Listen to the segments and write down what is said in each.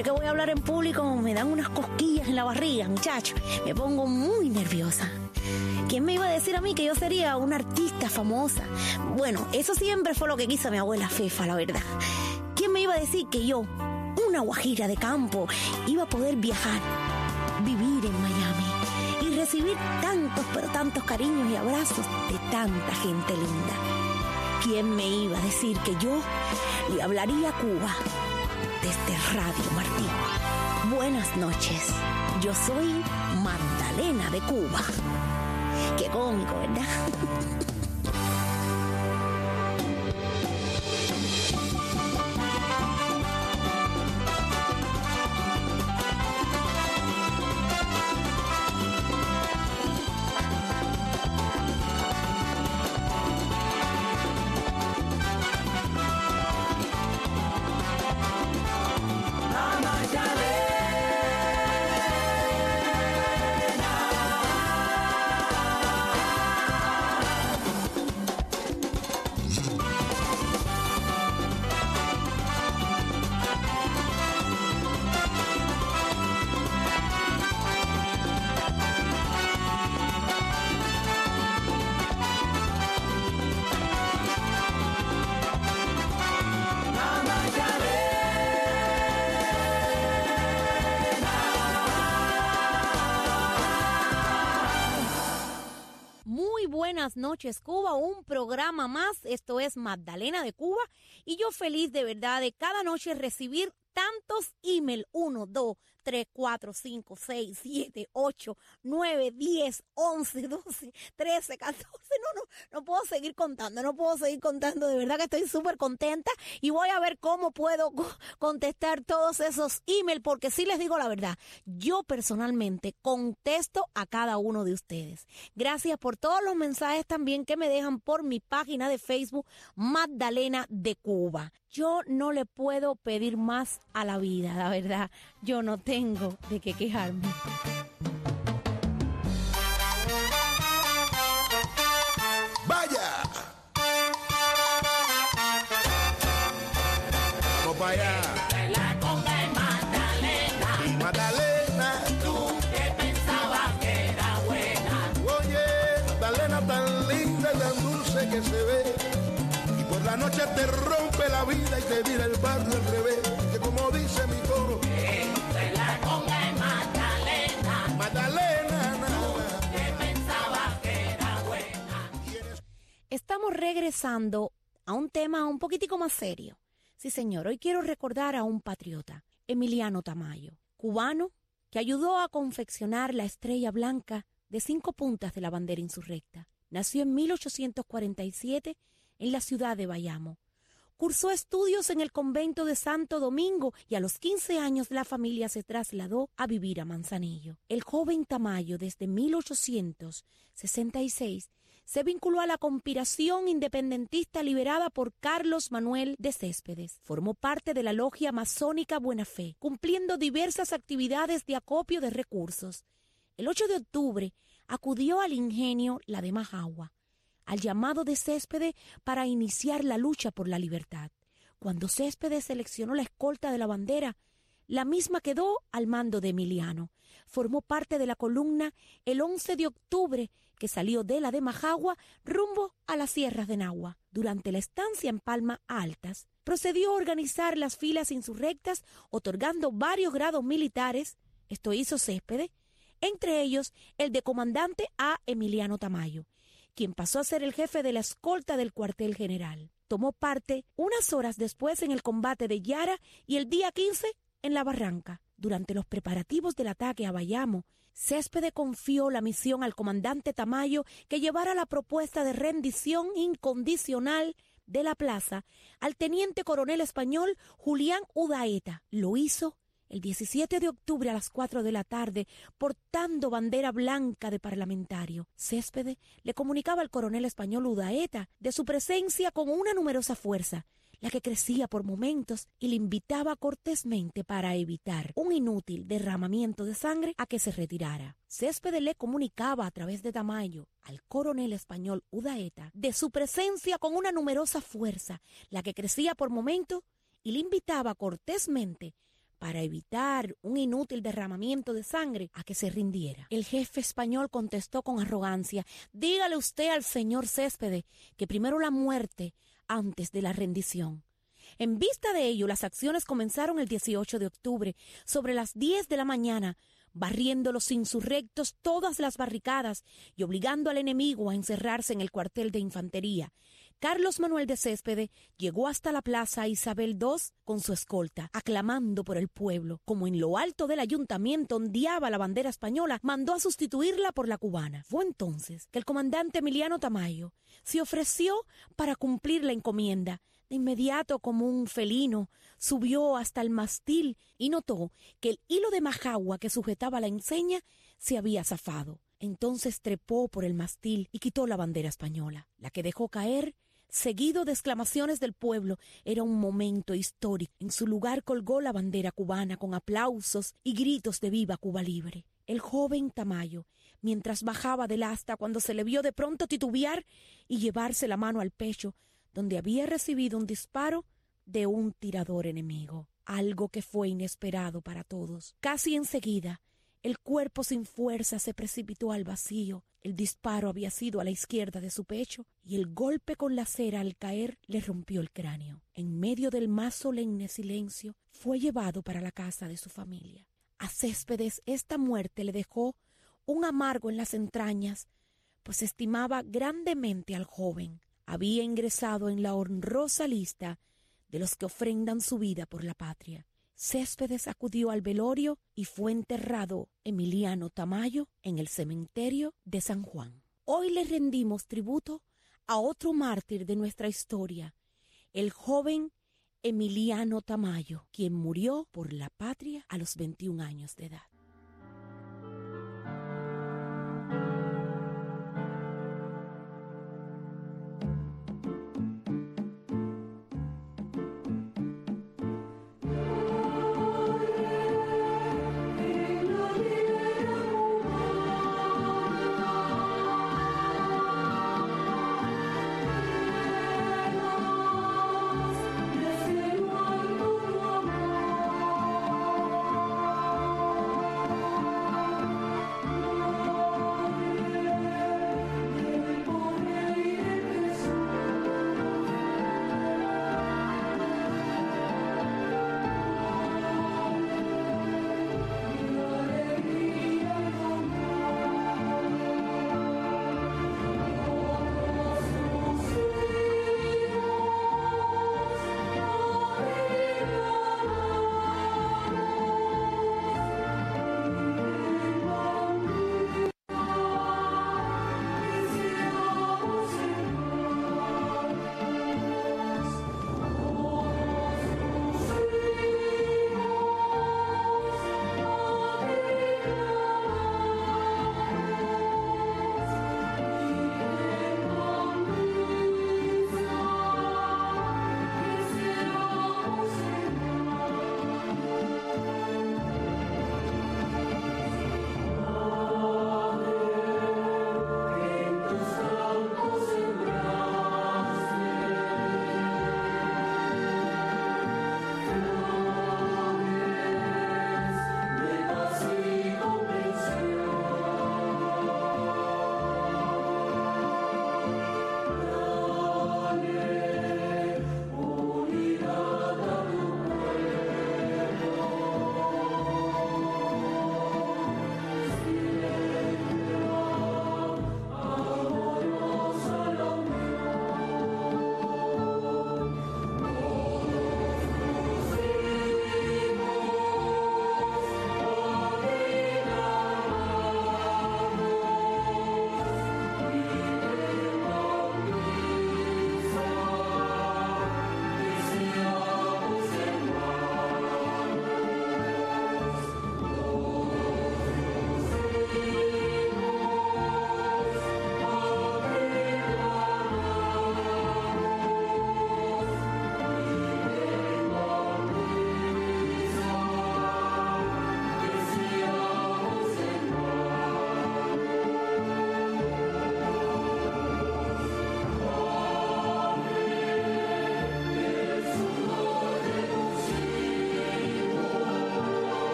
Siempre que voy a hablar en público me dan unas cosquillas en la barriga, muchacho. Me pongo muy nerviosa. ¿Quién me iba a decir a mí que yo sería una artista famosa? Bueno, eso siempre fue lo que quiso mi abuela Fefa, la verdad. ¿Quién me iba a decir que yo, una guajira de campo, iba a poder viajar, vivir en Miami y recibir tantos, pero tantos cariños y abrazos de tanta gente linda? ¿Quién me iba a decir que yo le hablaría a Cuba desde Radio Martí? Buenas noches, yo soy Magdalena de Cuba. Qué cómico, ¿verdad? Buenas noches, Cuba, un programa más. Esto es Magdalena de Cuba y yo feliz de verdad de cada noche recibir tantos email, 1, 2, 3, 4, 5, 6, 7, 8, 9, 10, 11, 12, 13, 14, no puedo seguir contando, de verdad que estoy súper contenta y voy a ver cómo puedo contestar todos esos email, porque sí les digo la verdad, yo personalmente contesto a cada uno de ustedes. Gracias por todos los mensajes también que me dejan por mi página de Facebook, Magdalena de Cuba. Yo no le puedo pedir más a la vida, la verdad. Yo no tengo de qué quejarme. ¡Vaya! Vamos para allá. La conga de Magdalena. Y Magdalena, Tú que pensabas que era buena. oye, Magdalena tan linda y tan dulce que se ve. Y por la noche te rompe la vida y te mira el barrio al revés. Que como dice mi coro, La conga de Magdalena. Magdalena, Tú que pensabas que era buena. Estamos regresando a un tema un poquitico más serio. Sí, señor, hoy quiero recordar a un patriota, Emiliano Tamayo, cubano que ayudó a confeccionar la estrella blanca de 5 puntas de la bandera insurrecta. Nació en 1847 en la ciudad de Bayamo. Cursó estudios en el convento de Santo Domingo y a los 15 años la familia se trasladó a vivir a Manzanillo. El joven Tamayo, desde 1866, se vinculó a la conspiración independentista liderada por Carlos Manuel de Céspedes. Formó parte de la logia masónica Buena Fe, cumpliendo diversas actividades de acopio de recursos. El 8 de octubre acudió al ingenio La de Majagua, al llamado de Céspedes para iniciar la lucha por la libertad. Cuando Céspedes seleccionó la escolta de la bandera, la misma quedó al mando de Emiliano. Formó parte de la columna el 11 de octubre que salió de La de Majagua rumbo a las sierras de Nagua. Durante la estancia en Palma Altas, procedió a organizar las filas insurrectas, otorgando varios grados militares. Esto hizo Céspedes, entre ellos el de comandante a Emiliano Tamayo, quien pasó a ser el jefe de la escolta del cuartel general. Tomó parte unas horas después en el combate de Yara y el día 15 en La Barranca. Durante los preparativos del ataque a Bayamo, Céspedes confió la misión al comandante Tamayo que llevara la propuesta de rendición incondicional de la plaza al teniente coronel español Julián Udaeta. Lo hizo el 17 de octubre a las 4 de la tarde, portando bandera blanca de parlamentario. Céspedes le comunicaba al coronel español Udaeta de su presencia con una numerosa fuerza, la que crecía por momentos, y le invitaba cortésmente para evitar un inútil derramamiento de sangre a que se retirara. Céspedes le comunicaba a través de Tamayo al coronel español Udaeta de su presencia con una numerosa fuerza, la que crecía por momentos, y le invitaba cortésmente para evitar un inútil derramamiento de sangre, a que se rindiera. El jefe español contestó con arrogancia: dígale usted al señor Céspedes que primero la muerte antes de la rendición. En vista de ello, las acciones comenzaron el 18 de octubre, sobre las 10 de la mañana, barriendo los insurrectos todas las barricadas y obligando al enemigo a encerrarse en el cuartel de infantería. Carlos Manuel de Céspedes llegó hasta la plaza Isabel II con su escolta, aclamando por el pueblo. Como en lo alto del ayuntamiento ondeaba la bandera española, mandó a sustituirla por la cubana. Fue entonces que el comandante Emiliano Tamayo se ofreció para cumplir la encomienda. De inmediato, como un felino, subió hasta el mástil y notó que el hilo de majagua que sujetaba la enseña se había zafado. Entonces trepó por el mástil y quitó la bandera española. La que dejó caer, seguido de exclamaciones del pueblo, era un momento histórico. En su lugar colgó la bandera cubana con aplausos y gritos de ¡Viva Cuba Libre! El joven Tamayo, mientras bajaba del asta, cuando se le vio de pronto titubear y llevarse la mano al pecho, donde había recibido un disparo de un tirador enemigo, algo que fue inesperado para todos. Casi enseguida, el cuerpo sin fuerza se precipitó al vacío. El disparo había sido a la izquierda de su pecho y el golpe con la cera al caer le rompió el cráneo. En medio del más solemne silencio, fue llevado para la casa de su familia. A Céspedes esta muerte le dejó un amargo en las entrañas, pues estimaba grandemente al joven. Había ingresado en la honrosa lista de los que ofrendan su vida por la patria. Céspedes acudió al velorio y fue enterrado Emiliano Tamayo en el cementerio de San Juan. Hoy le rendimos tributo a otro mártir de nuestra historia, el joven Emiliano Tamayo, quien murió por la patria a los 21 años de edad.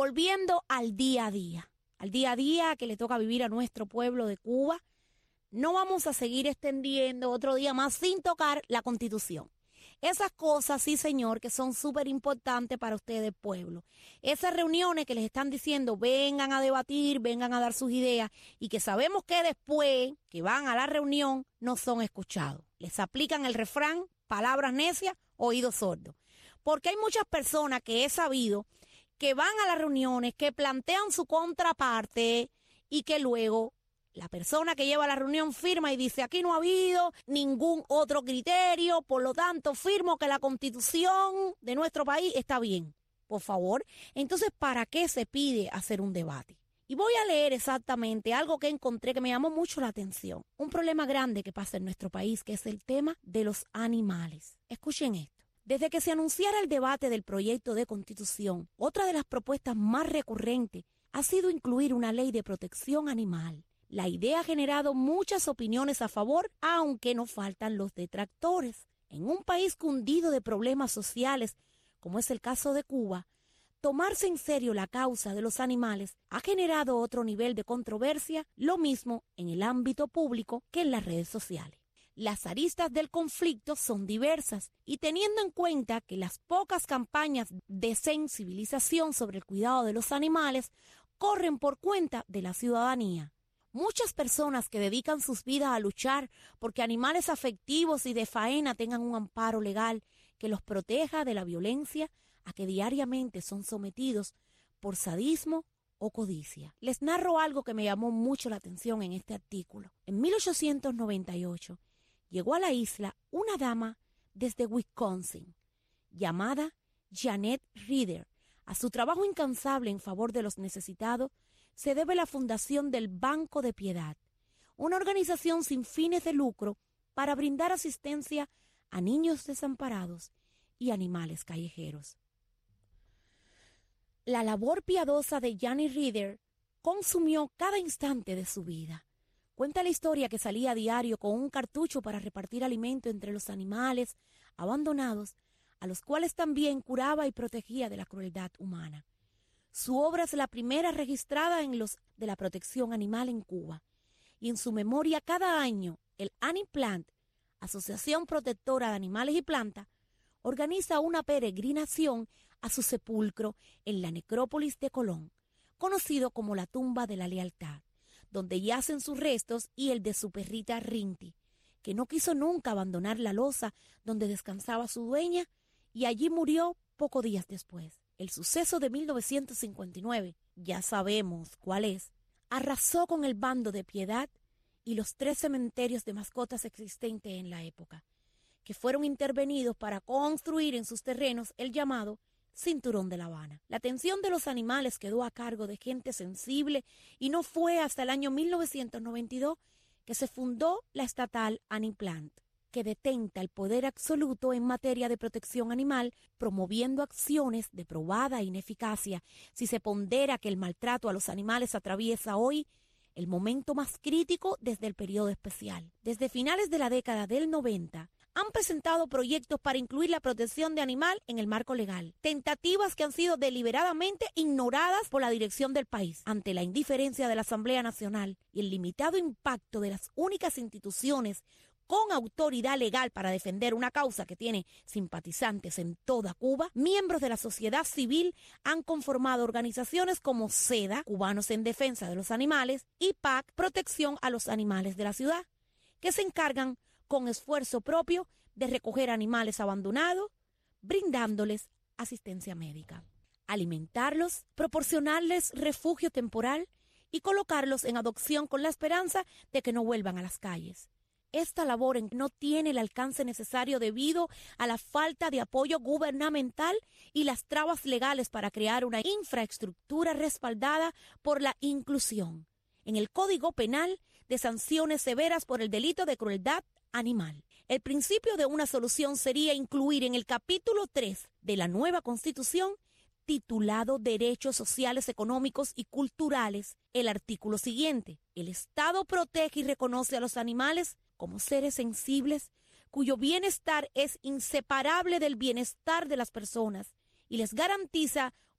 volviendo al día a día que le toca vivir a nuestro pueblo de Cuba, no vamos a seguir extendiendo otro día más sin tocar la Constitución. Esas cosas, sí señor, que son súper importantes para ustedes, pueblo. Esas reuniones que les están diciendo, vengan a debatir, vengan a dar sus ideas, y que sabemos que después que van a la reunión no son escuchados. Les aplican el refrán, palabras necias, oídos sordos. Porque hay muchas personas que he sabido que van a las reuniones, que plantean su contraparte y que luego la persona que lleva la reunión firma y dice, aquí no ha habido ningún otro criterio, por lo tanto firmo que la Constitución de nuestro país está bien. Por favor, entonces, ¿para qué se pide hacer un debate? Y voy a leer exactamente algo que encontré que me llamó mucho la atención. Un problema grande que pasa en nuestro país, que es el tema de los animales. Escuchen esto. Desde que se anunciara el debate del proyecto de Constitución, otra de las propuestas más recurrentes ha sido incluir una ley de protección animal. La idea ha generado muchas opiniones a favor, aunque no faltan los detractores. En un país cundido de problemas sociales, como es el caso de Cuba, tomarse en serio la causa de los animales ha generado otro nivel de controversia, lo mismo en el ámbito público que en las redes sociales. Las aristas del conflicto son diversas y teniendo en cuenta que las pocas campañas de sensibilización sobre el cuidado de los animales corren por cuenta de la ciudadanía. Muchas personas que dedican sus vidas a luchar porque animales afectivos y de faena tengan un amparo legal que los proteja de la violencia a que diariamente son sometidos por sadismo o codicia. Les narro algo que me llamó mucho la atención en este artículo. En 1898 llegó a la isla una dama desde Wisconsin llamada Janet Reeder. A su trabajo incansable en favor de los necesitados se debe la fundación del Banco de Piedad, una organización sin fines de lucro para brindar asistencia a niños desamparados y animales callejeros. La labor piadosa de Janet Reeder consumió cada instante de su vida. Cuenta la historia que salía a diario con un cartucho para repartir alimento entre los animales abandonados, a los cuales también curaba y protegía de la crueldad humana. Su obra es la primera registrada en los de la protección animal en Cuba, y en su memoria cada año el Aniplant, Asociación Protectora de Animales y Plantas, organiza una peregrinación a su sepulcro en la necrópolis de Colón, conocido como la Tumba de la Lealtad, donde yacen sus restos y el de su perrita Rinty, que no quiso nunca abandonar la loza donde descansaba su dueña y allí murió pocos días después. El suceso de 1959, ya sabemos cuál es, arrasó con el Bando de Piedad y los 3 cementerios de mascotas existentes en la época, que fueron intervenidos para construir en sus terrenos el llamado Cinturón de La Habana. La atención de los animales quedó a cargo de gente sensible y no fue hasta el año 1992 que se fundó la estatal Aniplant, que detenta el poder absoluto en materia de protección animal, promoviendo acciones de probada ineficacia si se pondera que el maltrato a los animales atraviesa hoy el momento más crítico desde el periodo especial. Desde finales de la década del 90, han presentado proyectos para incluir la protección de animal en el marco legal, tentativas que han sido deliberadamente ignoradas por la dirección del país. Ante la indiferencia de la Asamblea Nacional y el limitado impacto de las únicas instituciones con autoridad legal para defender una causa que tiene simpatizantes en toda Cuba, miembros de la sociedad civil han conformado organizaciones como SEDA, Cubanos en Defensa de los Animales, y PAC, Protección a los Animales de la Ciudad, que se encargan con esfuerzo propio de recoger animales abandonados, brindándoles asistencia médica, alimentarlos, proporcionarles refugio temporal y colocarlos en adopción con la esperanza de que no vuelvan a las calles. Esta labor no tiene el alcance necesario debido a la falta de apoyo gubernamental y las trabas legales para crear una infraestructura respaldada por la inclusión en el Código Penal de sanciones severas por el delito de crueldad animal. El principio de una solución sería incluir en el capítulo 3 de la nueva Constitución, titulado Derechos Sociales, Económicos y Culturales, el artículo siguiente: el Estado protege y reconoce a los animales como seres sensibles cuyo bienestar es inseparable del bienestar de las personas y les garantiza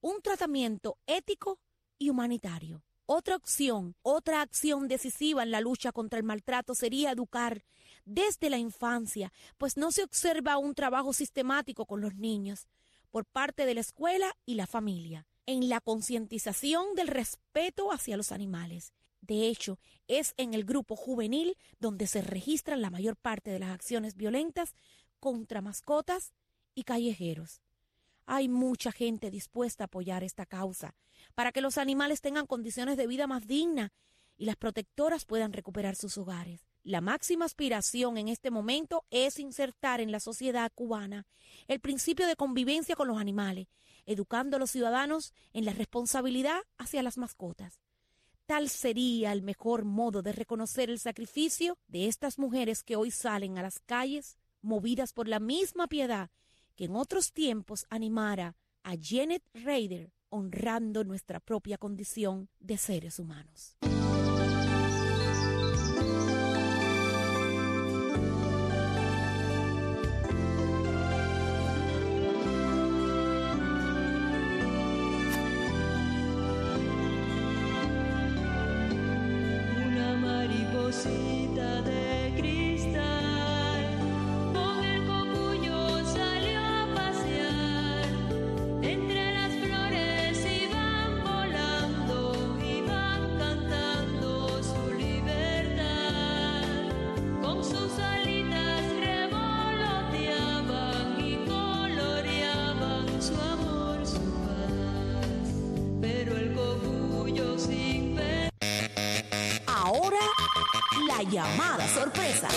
un tratamiento ético y humanitario. Otra acción decisiva en la lucha contra el maltrato sería educar desde la infancia, pues no se observa un trabajo sistemático con los niños por parte de la escuela y la familia, en la concientización del respeto hacia los animales. De hecho, es en el grupo juvenil donde se registran la mayor parte de las acciones violentas contra mascotas y callejeros. Hay mucha gente dispuesta a apoyar esta causa para que los animales tengan condiciones de vida más dignas y las protectoras puedan recuperar sus hogares. La máxima aspiración en este momento es insertar en la sociedad cubana el principio de convivencia con los animales, educando a los ciudadanos en la responsabilidad hacia las mascotas. Tal sería el mejor modo de reconocer el sacrificio de estas mujeres que hoy salen a las calles, movidas por la misma piedad que en otros tiempos animara a Janet Rader, honrando nuestra propia condición de seres humanos. Una mariposita de cristal con el cocuyo salió a pasear. Entre las flores iban volando, iban cantando su libertad. Con sus alitas revoloteaban y coloreaban su amor, su paz. Pero el cocuyo sin pena. Ahora, la llamada sorpresa.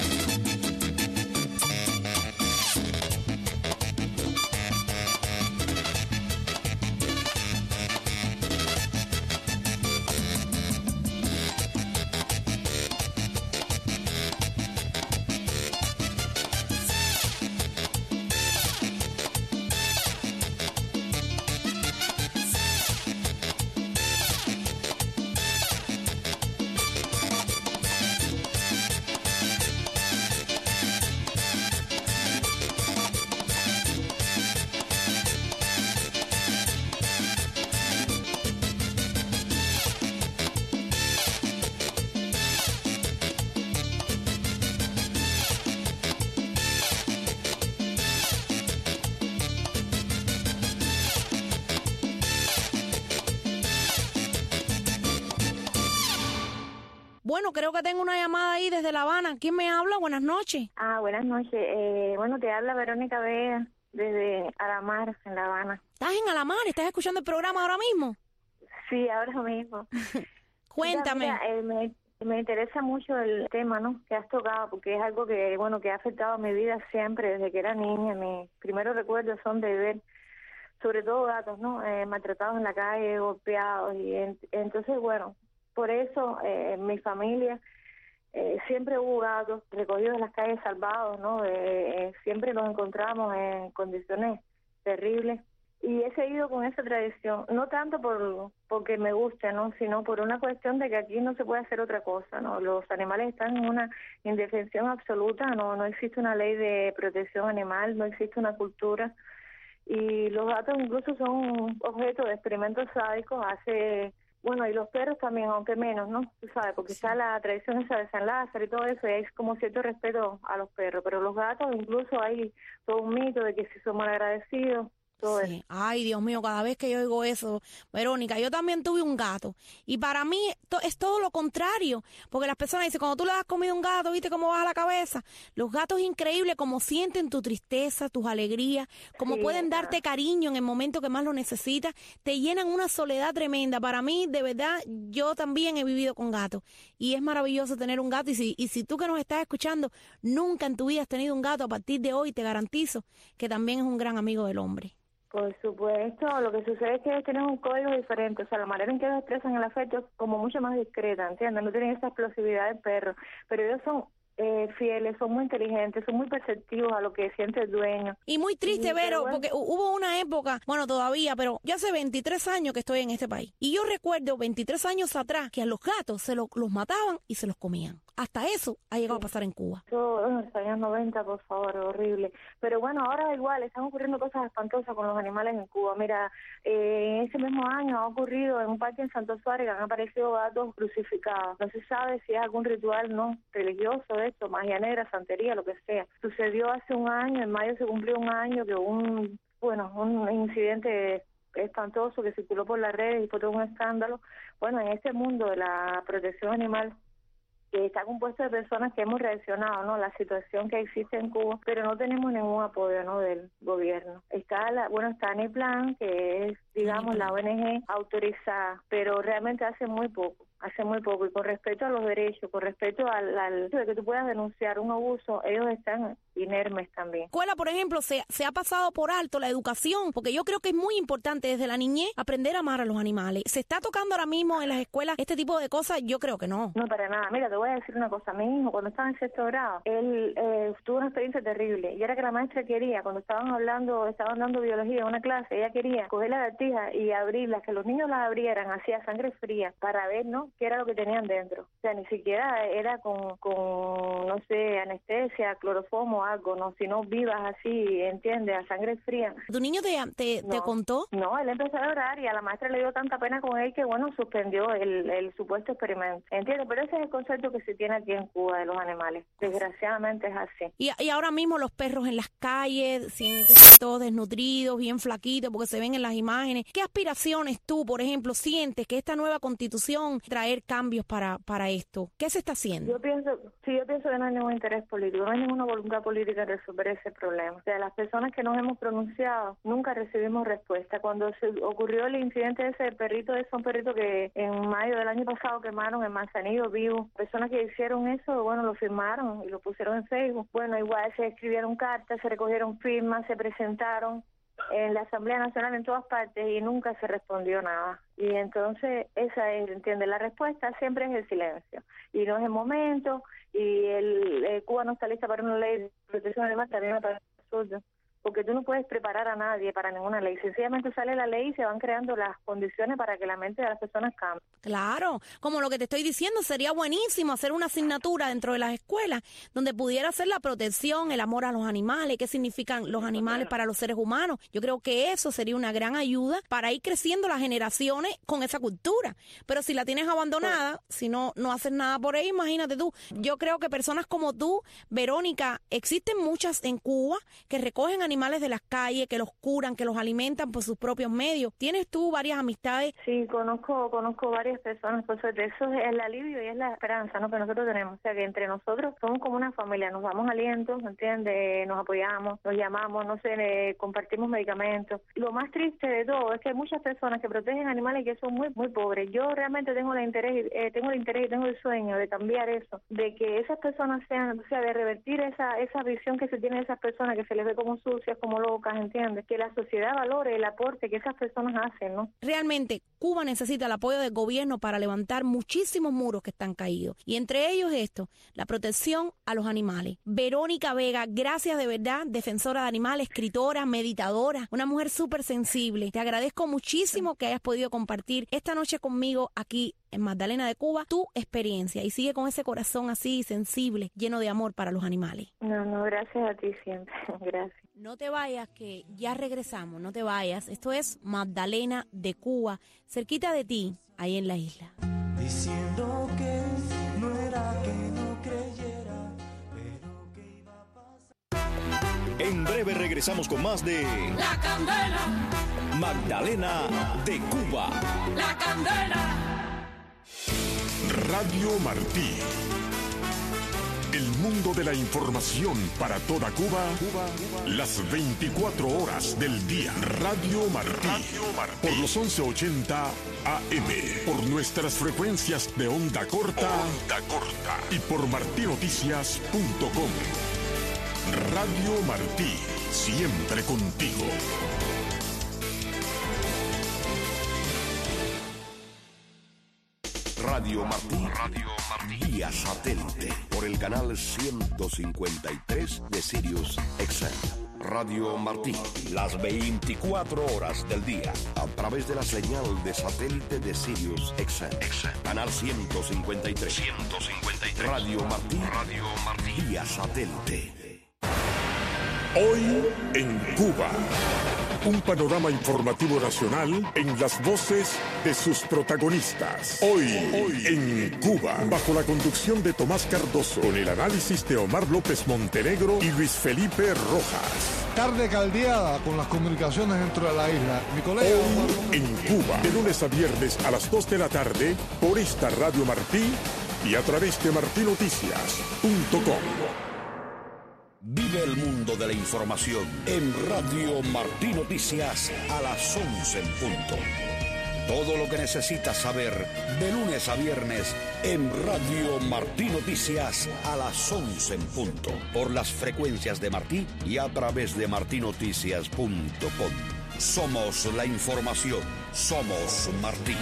Bueno, creo que tengo una llamada ahí desde La Habana. ¿Quién me habla? Buenas noches. Buenas noches. Bueno, te habla Verónica Vega desde Alamar, en La Habana. ¿Estás en Alamar? ¿Estás escuchando el programa ahora mismo? Sí, ahora mismo. Cuéntame. Mira, me interesa mucho el tema, ¿no?, que has tocado, porque es algo que, bueno, que ha afectado a mi vida siempre, desde que era niña. Mis primeros recuerdos son de ver, sobre todo gatos, ¿no?, maltratados en la calle, golpeados. Y entonces, bueno, por eso mi familia siempre hubo gatos recogidos en las calles salvados, ¿no? Siempre los encontramos en condiciones terribles y he seguido con esa tradición, no tanto porque me guste, ¿no?, sino por una cuestión de que aquí no se puede hacer otra cosa, ¿no? Los animales están en una indefensión absoluta, no existe una ley de protección animal, no existe una cultura y los gatos incluso son objeto de experimentos sádicos Bueno, y los perros también, aunque menos, ¿no? Tú sabes, porque está la tradición esa de San Lázaro y todo eso, y es como cierto respeto a los perros. Pero los gatos, incluso hay todo un mito de que si son malagradecidos, todo eso. Ay, Dios mío, cada vez que yo oigo eso, Verónica, yo también tuve un gato. Y para mí es todo lo contrario, porque las personas dicen, cuando tú le das comida a un gato, ¿viste cómo baja la cabeza? Los gatos es increíble cómo sienten tu tristeza, tus alegrías, cómo pueden darte cariño en el momento que más lo necesitas, te llenan una soledad tremenda. Para mí, de verdad, yo también he vivido con gatos y es maravilloso tener un gato. Y si tú que nos estás escuchando, nunca en tu vida has tenido un gato, a partir de hoy te garantizo que también es un gran amigo del hombre. Por supuesto, lo que sucede es que ellos tienen un código diferente, o sea, la manera en que ellos expresan el afecto es como mucho más discreta, ¿entiendes? No tienen esa explosividad del perro, pero ellos son fieles, son muy inteligentes, son muy perceptivos a lo que siente el dueño. Y muy triste, Vero, bueno, porque hubo una época, bueno, todavía, pero yo hace 23 años que estoy en este país. Y yo recuerdo 23 años atrás que a los gatos los mataban y se los comían. hasta eso ha llegado a pasar en Cuba. Eso en los años 90, por favor, horrible. Pero bueno, ahora igual, están ocurriendo cosas espantosas con los animales en Cuba. Mira, en ese mismo año ha ocurrido en un parque en Santo Suárez que han aparecido gatos crucificados. No se sabe si es algún ritual no religioso, esto, magia negra, santería, lo que sea. Sucedió hace un año, en mayo se cumplió un año que un incidente espantoso que circuló por las redes y fue todo un escándalo. Bueno, en este mundo de la protección animal, que está compuesto de personas que hemos reaccionado, ¿no?, la situación que existe en Cuba, pero no tenemos ningún apoyo, ¿no?, del gobierno. Está Aniplan, que es, digamos, la ONG autorizada, pero realmente hace muy poco. Y con respecto a los derechos, con respecto al hecho de que tú puedas denunciar un abuso, ellos están inermes también. Escuela, por ejemplo, se ha pasado por alto la educación, porque yo creo que es muy importante desde la niñez aprender a amar a los animales. ¿Se está tocando ahora mismo en las escuelas este tipo de cosas? Yo creo que no. No, para nada. Mira, te voy a decir una cosa. Mi hijo, cuando estaba en 6º grado, él tuvo una experiencia terrible, y era que la maestra quería, cuando estaban dando biología en una clase, ella quería coger la lagartijas y abrirlas, que los niños las abrieran, hacía sangre fría, para ver, ¿no?, qué era lo que tenían dentro. O sea, ni siquiera era con no sé, anestesia, cloroformo o algo, no, sino vivas así, ¿entiendes?, a sangre fría. ¿Tu niño te contó? No, él empezó a llorar y a la maestra le dio tanta pena con él que, bueno, suspendió el supuesto experimento. ¿Entiendes? Pero ese es el concepto que se tiene aquí en Cuba de los animales. Desgraciadamente es así. Y ahora mismo los perros en las calles, todos desnutridos, bien flaquitos, porque se ven en las imágenes. ¿Qué aspiraciones tú, por ejemplo, sientes que esta nueva constitución traer cambios para esto? ¿Qué se está haciendo? Yo pienso que no hay ningún interés político, no hay ninguna voluntad política de resolver ese problema. O sea, las personas que nos hemos pronunciado nunca recibimos respuesta. Cuando se ocurrió el incidente ese del perrito, un perrito que en mayo del año pasado quemaron en Manzanillo vivo, personas que hicieron eso, bueno, lo firmaron y lo pusieron en Facebook. Bueno, igual se escribieron cartas, se recogieron firmas, se presentaron en la Asamblea Nacional en todas partes y nunca se respondió nada. Y entonces esa es, ¿entiendes? La respuesta siempre es el silencio. Y no es el momento, y el Cuba no está lista para una ley de protección animal, también me parece absurdo. Porque tú no puedes preparar a nadie para ninguna ley. Sencillamente sale la ley y se van creando las condiciones para que la mente de las personas cambie. Claro, como lo que te estoy diciendo, sería buenísimo hacer una asignatura dentro de las escuelas donde pudiera ser la protección, el amor a los animales, qué significan los animales para los seres humanos. Yo creo que eso sería una gran ayuda para ir creciendo las generaciones con esa cultura. Pero si la tienes abandonada, si no haces nada por ella, imagínate tú. Yo creo que personas como tú, Verónica, existen muchas en Cuba que recogen animales de las calles, que los curan, que los alimentan por sus propios medios. ¿Tienes tú varias amistades? Sí, conozco varias personas, por suerte. Eso es el alivio y es la esperanza, ¿no?, que nosotros tenemos. O sea, que entre nosotros somos como una familia, nos damos alientos, ¿entiendes? Nos apoyamos, nos llamamos, no sé, compartimos medicamentos. Lo más triste de todo es que hay muchas personas que protegen animales que son muy, muy pobres. Yo realmente tengo el interés y tengo el sueño de cambiar eso, de que esas personas sean, o sea, de revertir esa visión que se tiene de esas personas que se les ve como sucias, como locas, ¿entiendes? Que la sociedad valore el aporte que esas personas hacen, ¿no? Realmente, Cuba necesita el apoyo del gobierno para levantar muchísimos muros que están caídos. Y entre ellos esto, la protección a los animales. Verónica Vega, gracias de verdad, defensora de animales, escritora, meditadora, una mujer súper sensible. Te agradezco muchísimo que hayas podido compartir esta noche conmigo aquí en Magdalena de Cuba tu experiencia, y sigue con ese corazón así sensible, lleno de amor para los animales. No, gracias a ti siempre. Gracias. No te vayas, que ya regresamos, no te vayas. Esto es Magdalena de Cuba, cerquita de ti, ahí en la isla. Diciendo que no era que no creyera, pero que iba a pasar. En breve regresamos con más de La Candela, Magdalena de Cuba. La Candela. Radio Martí. El mundo de la información para toda Cuba, las 24 horas del día. Radio Martí. Por los 1180 AM. Por nuestras frecuencias de onda corta. Y por martinoticias.com. Radio Martí. Siempre contigo. Radio Martí vía satélite por el canal 153 de Sirius XM. Radio Martí, Las 24 horas del día. a través de la señal de satélite de Sirius XM. Canal 153. Radio Martí vía satélite. Hoy en Cuba. Un panorama informativo nacional en las voces de sus protagonistas. Hoy en Cuba, bajo la conducción de Tomás Cardoso, con el análisis de Omar López Montenegro y Luis Felipe Rojas. Tarde caldeada con las comunicaciones dentro de la isla. Mi colega Hoy en Cuba, de lunes a viernes a las 2 de la tarde, por esta Radio Martí y a través de martinoticias.com. Vive el mundo de la información en Radio Martí Noticias a las 11 en punto. Todo lo que necesitas saber de lunes a viernes en Radio Martí Noticias a las 11 en punto. Por las frecuencias de Martí y a través de martinoticias.com. Somos la información. Somos Martí.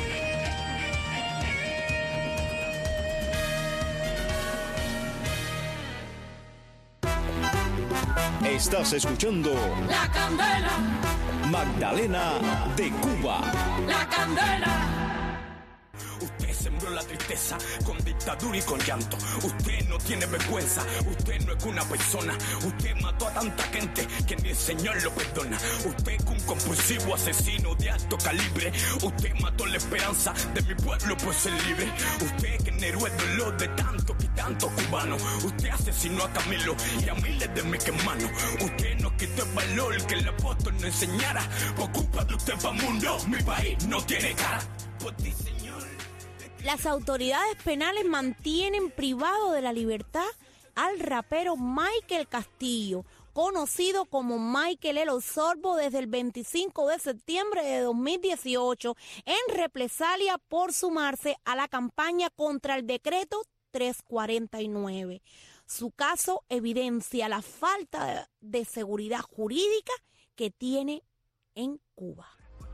Estás escuchando La Candela, Magdalena de Cuba. La Candela. Usted sembró la tristeza con dictadura y con llanto. Usted no tiene vergüenza, usted no es una persona. Usted mató a tanta gente que ni el Señor lo perdona. Usted es un compulsivo asesino de alto calibre. Usted mató la esperanza de mi pueblo por ser libre. Usted generó el dolor de tantos y tantos cubanos. Usted asesinó a Camilo y a miles de mis hermanos. Usted nos quitó el valor que el apóstol nos enseñara. Por culpa de usted para el mundo, mi país no tiene cara. Por ti, Señor. Las autoridades penales mantienen privado de la libertad al rapero Michael Castillo, conocido como Michael El Osorbo, desde el 25 de septiembre de 2018, en represalia por sumarse a la campaña contra el decreto 349. Su caso evidencia la falta de seguridad jurídica que tiene en Cuba.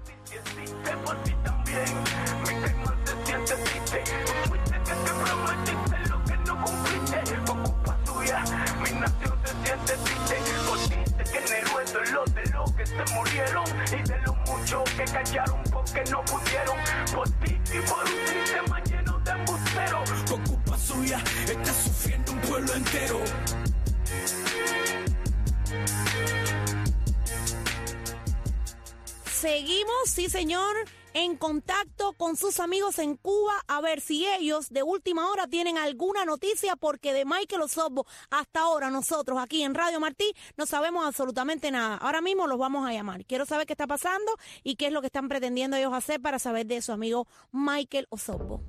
Se murieron y de los muchos que callaron porque no pudieron. Por ti y por un sistema lleno de embusteros. Por culpa suya está sufriendo un pueblo entero. Seguimos, sí señor, en contacto con sus amigos en Cuba, a ver si ellos de última hora tienen alguna noticia, porque de Michael Osorbo hasta ahora nosotros aquí en Radio Martí no sabemos absolutamente nada. Ahora mismo los vamos a llamar. Quiero saber qué está pasando y qué es lo que están pretendiendo ellos hacer para saber de su amigo Michael Osorbo.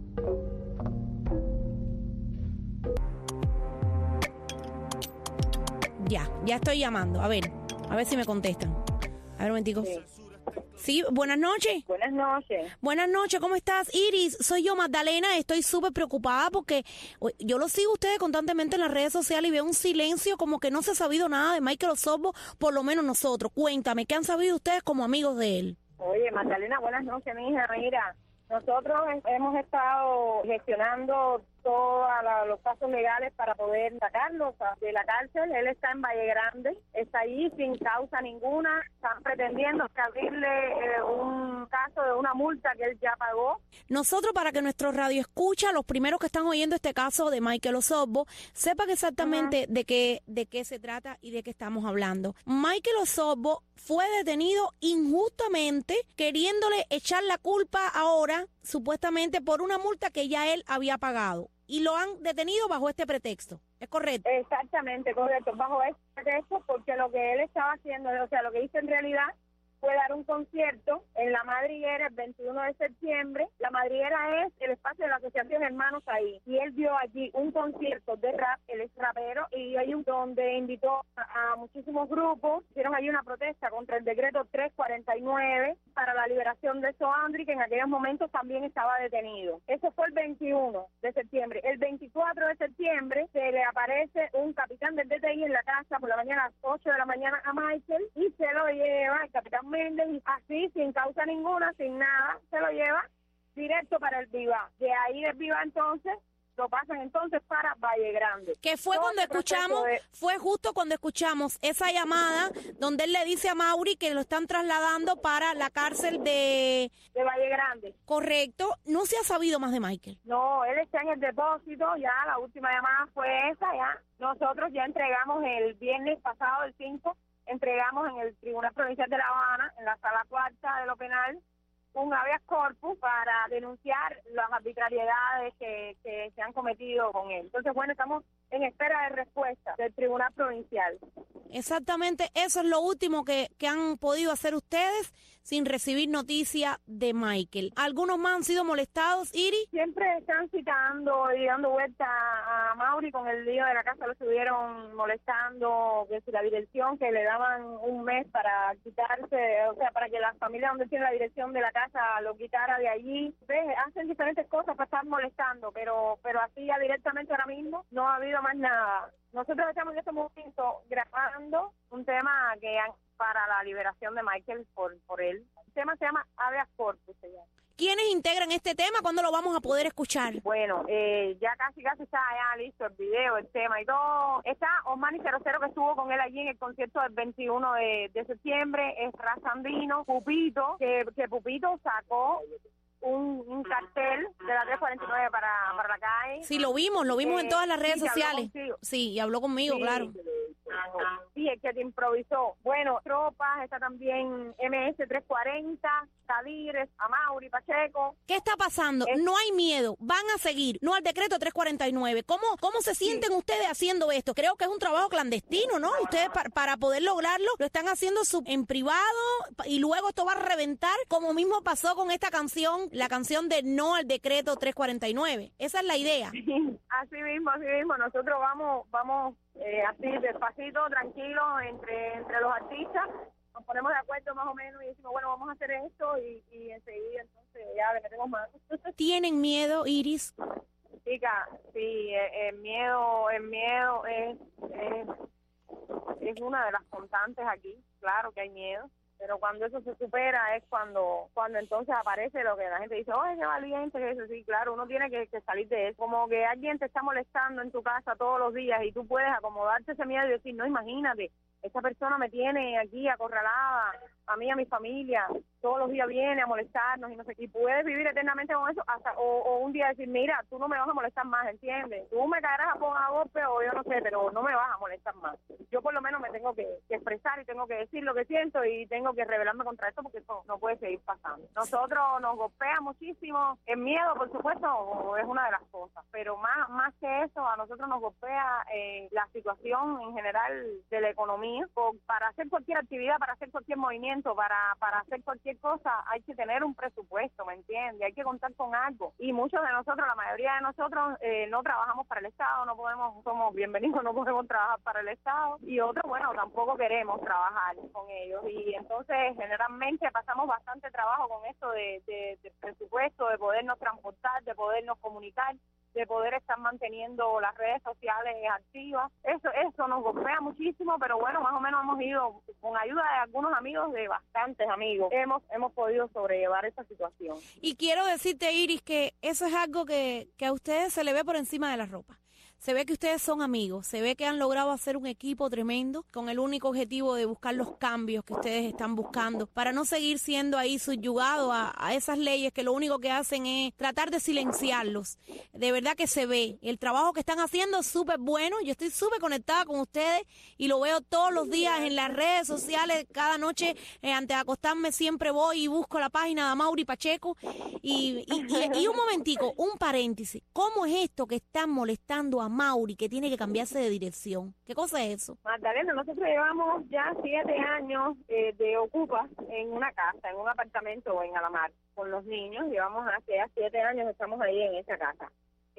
Ya estoy llamando. A ver si me contestan. A ver un momentico. Sí, buenas noches. Buenas noches. Buenas noches, ¿cómo estás, Iris? Soy yo, Magdalena. Estoy súper preocupada porque yo lo sigo a ustedes constantemente en las redes sociales y veo un silencio, como que no se ha sabido nada de Michael Osorbo, por lo menos nosotros. Cuéntame, ¿qué han sabido ustedes como amigos de él? Oye, Magdalena, buenas noches, mi hija. Mira, nosotros hemos estado gestionando todos los casos legales para poder sacarlo de la cárcel. Él está en Valle Grande, está ahí sin causa ninguna. Están pretendiendo abrirle un caso de una multa que él ya pagó. Nosotros, para que nuestro radio escucha, los primeros que están oyendo este caso de Michael Osorbo, sepan exactamente de qué se trata y de qué estamos hablando. Michael Osorbo fue detenido injustamente, queriéndole echar la culpa ahora, supuestamente, por una multa que ya él había pagado. Y lo han detenido bajo este pretexto. ¿Es correcto? Exactamente, correcto. Bajo este pretexto, porque lo que él estaba haciendo, o sea, lo que hizo en realidad fue dar un concierto en La Madriguera el 21 de septiembre. La Madriguera es el espacio de la Asociación Hermanos ahí. Y él dio allí un concierto de rap, él es rapero, y hay donde invitó a muchísimos grupos. Hicieron allí una protesta contra el decreto 349 para la liberación de Soandri, que en aquellos momentos también estaba detenido. Eso fue el 21 de septiembre. El 24 de septiembre se le aparece un capitán del DTI en la casa por la mañana, a las 8 de la mañana, a Michael, y se lo lleva el capitán Méndez, y así, sin causa ninguna, sin nada, se lo lleva directo para el Viva. De ahí del Viva entonces lo pasan entonces para Valle Grande. Que fue cuando escuchamos, fue justo cuando escuchamos esa llamada donde él le dice a Mauri que lo están trasladando para la cárcel de Valle Grande. Correcto. No se ha sabido más de Michael. No, él está en el depósito, ya la última llamada fue esa, ya. Nosotros ya entregamos el viernes pasado, el 5, entregamos en el Tribunal Provincial de La Habana, en la Sala Cuarta de lo Penal, un habeas corpus para denunciar las arbitrariedades que se han cometido con él. Entonces, bueno, estamos en espera de respuesta del Tribunal Provincial. Exactamente, eso es lo último que han podido hacer ustedes sin recibir noticia de Michael. ¿Algunos más han sido molestados, Iris? Siempre están citando y dando vuelta a Mauri con el lío de la casa, lo estuvieron molestando, que si la dirección, que le daban un mes para quitarse, o sea, para que la familia donde tiene la dirección de la casa lo quitara de allí. ¿Ves? Hacen diferentes cosas para estar molestando, pero así ya directamente ahora mismo no ha habido más nada. Nosotros estamos en este momento grabando un tema que para la liberación de Michael por él. El tema se llama habeas corpus. ¿Quiénes integran este tema? ¿Cuándo lo vamos a poder escuchar? Bueno, ya casi está ya listo el video, el tema y todo. Está Osmani 00, que estuvo con él allí en el concierto del 21 de septiembre. Es Razandino, Pupito, que Pupito sacó un cartel de la 349 para la calle. Sí, lo vimos en todas las redes sociales. Sí, y habló conmigo, sí, claro. Sí, el que te improvisó. Bueno, Tropas, está también MS 340, Cadires, Amauri, Pacheco. ¿Qué está pasando? No hay miedo, van a seguir, no al decreto 349. ¿Cómo se sienten ustedes haciendo esto? Creo que es un trabajo clandestino, ¿no? Ustedes para poder lograrlo lo están haciendo en privado y luego esto va a reventar, como mismo pasó con esta canción, la canción de no al decreto 349. Esa es la idea. Sí, así mismo. Nosotros vamos así despacito, tranquilo, entre los artistas, nos ponemos de acuerdo más o menos y decimos, bueno, vamos a hacer esto y enseguida entonces ya le metemos más. ¿Tienen miedo, Iris? Chica, sí, el miedo es una de las constantes aquí, claro que hay miedo. Pero cuando eso se supera es cuando entonces aparece lo que la gente dice, oye, qué valiente, que eso sí, claro, uno tiene que salir de eso. Como que alguien te está molestando en tu casa todos los días y tú puedes acomodarte ese miedo y decir, no, imagínate, esta persona me tiene aquí acorralada, a mí, a mi familia, todos los días viene a molestarnos y no sé qué, y puedes vivir eternamente con eso hasta o un día decir, mira, tú no me vas a molestar más, ¿entiendes? Tú me caerás a golpe o yo no sé, pero no me vas a molestar más. Yo por lo menos me tengo que expresar y tengo que decir lo que siento y tengo que rebelarme contra esto porque eso no puede seguir pasando. Nosotros nos golpea muchísimo, el miedo, por supuesto, es una de las cosas, pero más que eso, a nosotros nos golpea la situación en general de la economía. Para hacer cualquier actividad, para hacer cualquier movimiento, para hacer cualquier cosa, hay que tener un presupuesto, ¿me entiendes? Hay que contar con algo. Y muchos de nosotros, la mayoría de nosotros, no trabajamos para el Estado, somos bienvenidos, no podemos trabajar para el Estado. Y otros, bueno, tampoco queremos trabajar con ellos. Y entonces, generalmente, pasamos bastante trabajo con esto de presupuesto, de podernos transportar, de podernos comunicar, de poder estar manteniendo las redes sociales activas. Eso nos golpea muchísimo, pero bueno, más o menos hemos ido, con ayuda de algunos amigos, de bastantes amigos, hemos podido sobrellevar esta situación. Y quiero decirte, Iris, que eso es algo que a ustedes se le ve por encima de la ropa. Se ve que ustedes son amigos, se ve que han logrado hacer un equipo tremendo con el único objetivo de buscar los cambios que ustedes están buscando para no seguir siendo ahí subyugados a esas leyes que lo único que hacen es tratar de silenciarlos. De verdad que se ve. El trabajo que están haciendo es súper bueno. Yo estoy súper conectada con ustedes y lo veo todos los días en las redes sociales. Cada noche antes de acostarme siempre voy y busco la página de Amauri Pacheco. Y un momentico, un paréntesis. ¿Cómo es esto que están molestando a Mauri, que tiene que cambiarse de dirección? ¿Qué cosa es eso? Magdalena, nosotros llevamos ya 7 años de ocupas en una casa, en un apartamento en Alamar, con los niños. Llevamos hace ya 7 años, estamos ahí en esa casa.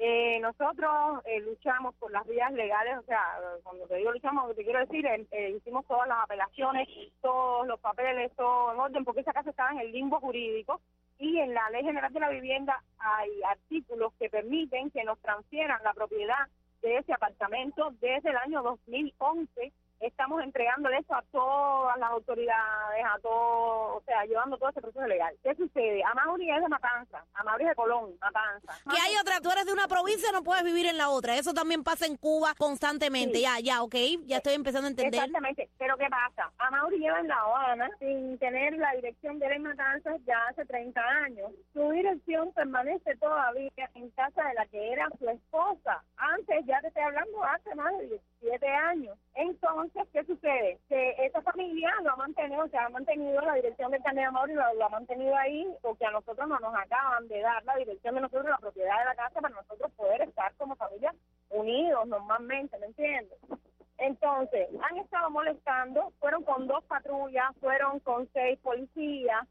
Nosotros luchamos por las vías legales, o sea, cuando te digo luchamos, lo que te quiero decir, hicimos todas las apelaciones, todos los papeles, todo en orden, porque esa casa estaba en el limbo jurídico. Y en la Ley General de la Vivienda hay artículos que permiten que nos transfieran la propiedad de ese apartamento desde el año 2011 estamos entregándole eso a todas las autoridades, a todo, o sea, llevando todo ese proceso legal. ¿Qué sucede? Amaury es de Matanza, Amaury es de Colón, Matanza. Que hay otra, tú eres de una provincia, no puedes vivir en la otra. Eso también pasa en Cuba constantemente. Sí. Ya, ok, ya estoy empezando a entender. Exactamente, pero ¿qué pasa? Amaury lleva en La Habana sin tener la dirección de él en Matanzas ya hace 30 años. Su dirección permanece todavía en casa de la que era su esposa. Antes, ya te estoy hablando, hace más de 17 años. Entonces, ¿qué sucede? Que esa familia lo ha mantenido, o sea, ha mantenido la dirección del carnet de Amaury, lo ha mantenido ahí, porque a nosotros no nos acaban de dar la dirección de nosotros, la propiedad de la casa, para nosotros poder estar como familia unidos normalmente, ¿me entiendes? Entonces, han estado molestando, fueron con 2 patrullas, fueron con 6 policías,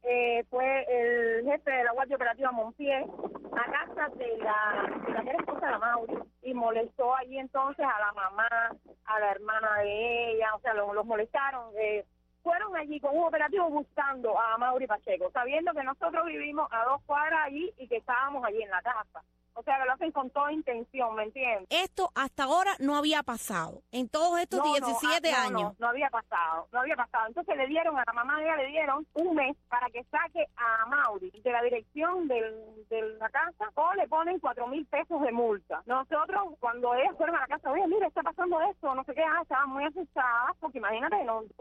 fue el jefe de la Guardia Operativa Monpié a casa de la que era esposa de Amaury y molestó allí entonces a la mamá, a la hermana de ella, o sea, los molestaron. Fueron allí con un operativo buscando a Amaury Pacheco, sabiendo que nosotros vivimos a 2 cuadras allí y que estábamos allí en la casa. O sea, que lo hacen con toda intención, ¿me entiendes? Esto hasta ahora no había pasado. En todos estos 17 años. No había pasado. Entonces le dieron a la mamá de ella, le dieron un mes para que saque a Amaury de la dirección de la casa, o le ponen 4,000 pesos de multa. Nosotros, cuando ellas fueron a la casa, oye, mira, está pasando esto, no sé qué, estaban muy asustadas, porque imagínate,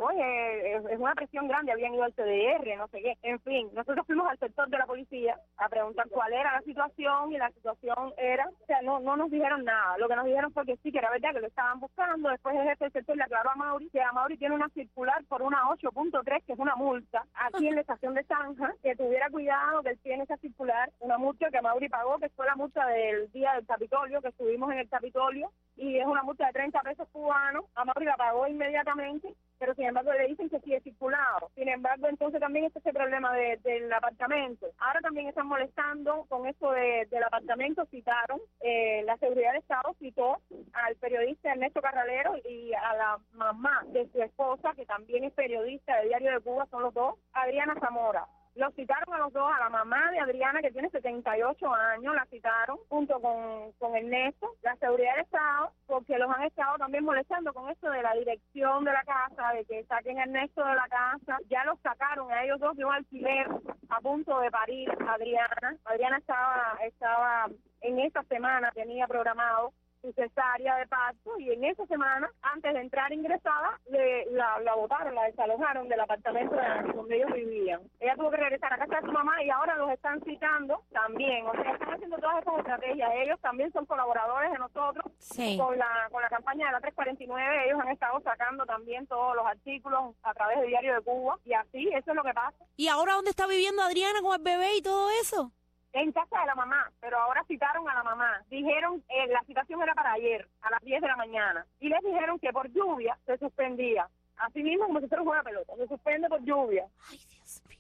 es una presión grande, habían ido al CDR, no sé qué. En fin, nosotros fuimos al sector de la policía a preguntar cuál era la situación, y la situación era, o sea, no nos dijeron nada. Lo que nos dijeron fue que sí, que era verdad, que lo estaban buscando. Después el jefe del sector le aclaró a Amaury que Amaury tiene una circular por una 8.3, que es una multa, aquí en la estación de Zanja, que tuviera cuidado, que él tiene esa circular, una multa que Amaury pagó, que fue la multa del día del Capitolio, que estuvimos en el Capitolio, y es una multa de 30 pesos cubanos. Amaury la pagó inmediatamente, pero sin embargo le dicen que sí es circulado. Sin embargo, entonces también está ese problema del apartamento. Ahora también están molestando con eso del apartamento. Citaron, la seguridad del Estado citó al periodista Ernesto Carralero y a la mamá de su esposa, que también es periodista de Diario de Cuba, son los dos, Adriana Zamora. Los citaron a los dos, a la mamá de Adriana, que tiene 78 años, la citaron junto con Ernesto, la seguridad del Estado, porque los han estado también molestando con esto de la dirección de la casa, de que saquen a Ernesto de la casa. Ya los sacaron a ellos dos de un alquiler a punto de parir a Adriana. Adriana estaba en esta semana, tenía programado su cesárea de parto, y en esa semana, antes de entrar ingresada, la botaron, la desalojaron del apartamento donde ellos vivían. Ella tuvo que regresar a casa de su mamá, y ahora los están citando también. O sea, están haciendo todas estas estrategias. Ellos también son colaboradores de nosotros. Sí. Con la campaña de la 349, ellos han estado sacando también todos los artículos a través de Diario de Cuba, y así, eso es lo que pasa. ¿Y ahora dónde está viviendo Adriana con el bebé y todo eso? En casa de la mamá, pero ahora citaron a la mamá. Dijeron, la citación era para ayer, a las 10 de la mañana. Y les dijeron que por lluvia se suspendía. Así mismo como si fuera juega pelota, se suspende por lluvia. Ay, Dios mío.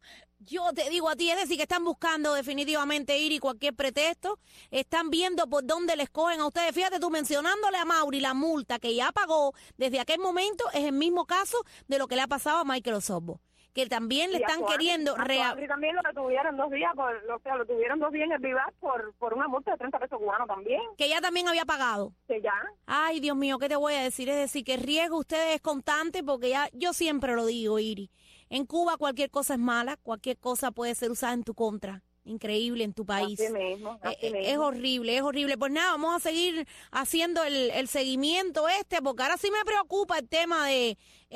Yo te digo a ti, es decir, que están buscando definitivamente ir y cualquier pretexto. Están viendo por dónde les cogen a ustedes. Fíjate tú, mencionándole a Amaury la multa que ya pagó desde aquel momento, es el mismo caso de lo que le ha pasado a Michael Osorbo, que también le están queriendo también lo detuvieron 2 días, lo tuvieron 2 días en el Vivar por una multa de 30 pesos cubanos también. Que ya también había pagado. Que ya. Ay, Dios mío, ¿qué te voy a decir? Es decir, que el riesgo ustedes es constante, porque ya, yo siempre lo digo, Iri, en Cuba cualquier cosa es mala, cualquier cosa puede ser usada en tu contra. Increíble en tu país. Así mismo. Es horrible, es horrible. Pues nada, vamos a seguir haciendo el seguimiento porque ahora sí me preocupa el tema de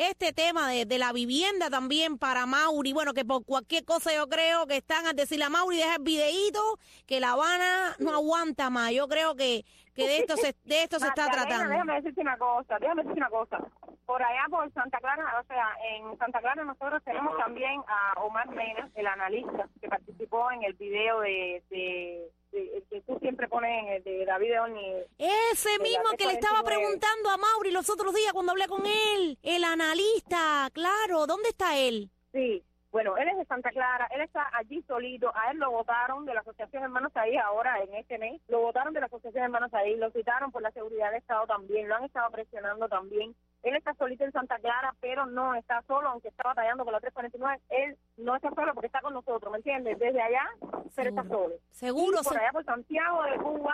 la vivienda también para Amaury. Bueno, que por cualquier cosa yo creo que están a decirle a Amaury, deja el videíto, que La Habana no aguanta más. Yo creo que de esto se está tratando. Déjame decirte una cosa. Por allá por Santa Clara, o sea, en Santa Clara nosotros tenemos también a Omar Mena, el analista, que participó en el video de que tú siempre pones de David Oni. Ese mismo que le estaba preguntando a Amaury los otros días cuando hablé con él. El analista, claro. ¿Dónde está él? Sí. Bueno, él es de Santa Clara, él está allí solito, a él lo votaron de la Asociación Hermanos Ahí ahora en este mes, lo votaron de la Asociación Hermanos Ahí, lo citaron por la seguridad del Estado también, lo han estado presionando también. Él está solito en Santa Clara, pero no está solo, aunque está batallando con la 349, él no está solo porque está con nosotros, ¿me entiendes? Desde allá, pero está solo. Seguro. Y por allá por Santiago de Cuba,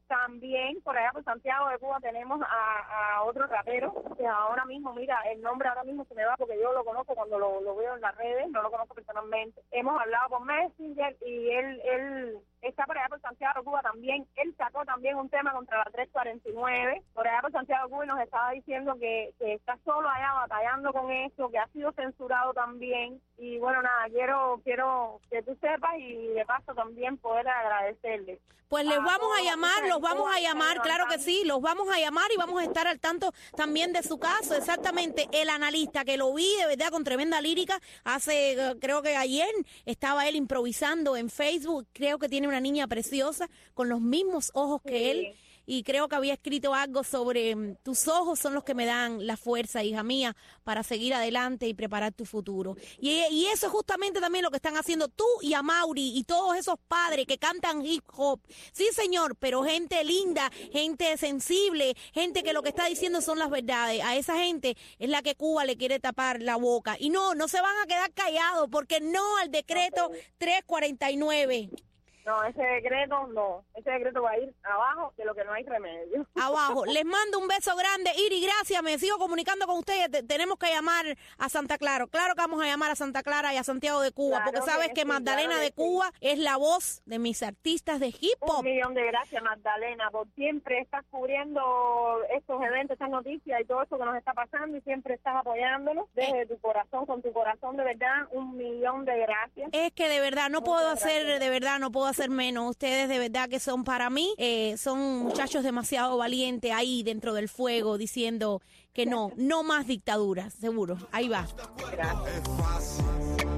También por allá por Santiago de Cuba tenemos a otro rapero que ahora mismo, mira, el nombre ahora mismo se me va porque yo lo conozco cuando lo veo en las redes, no lo conozco personalmente. Hemos hablado con Messenger y él está por allá por Santiago de Cuba también. Él sacó también un tema contra la 349 por allá por Santiago de Cuba y nos estaba diciendo que está solo allá batallando con eso, que ha sido censurado también. Y bueno, nada, quiero que tú sepas y de paso también poder agradecerle. Pues les vamos a llamar, los vamos a llamar, claro que sí, los vamos a llamar y vamos a estar al tanto también de su caso. Exactamente, el analista que lo vi de verdad con tremenda lírica, creo que ayer estaba él improvisando en Facebook, creo que tiene una niña preciosa con los mismos ojos que él. Y creo que había escrito algo sobre tus ojos son los que me dan la fuerza, hija mía, para seguir adelante y preparar tu futuro. Y eso es justamente también lo que están haciendo tú y Amaury y todos esos padres que cantan hip hop. Sí, señor, pero gente linda, gente sensible, gente que lo que está diciendo son las verdades. A esa gente es la que Cuba le quiere tapar la boca. Y no se van a quedar callados porque no al decreto 349. No, ese decreto va a ir abajo, de lo que no hay remedio. Abajo. Les mando un beso grande, Iri, gracias, me sigo comunicando con ustedes. Tenemos que llamar a Santa Clara. Claro que vamos a llamar a Santa Clara y a Santiago de Cuba, claro, porque sabes que Magdalena claro de Cuba es la voz de mis artistas de hip hop. 1.000.000 de gracias, Magdalena, por siempre estás cubriendo estos eventos, estas noticias y todo eso que nos está pasando y siempre estás apoyándonos desde tu corazón, con tu corazón, de verdad, 1.000.000 de gracias. Es que de verdad no puedo hacer menos. Ustedes de verdad que son para mí, son muchachos demasiado valientes ahí dentro del fuego diciendo que no más dictaduras, seguro. Ahí va. Es fácil,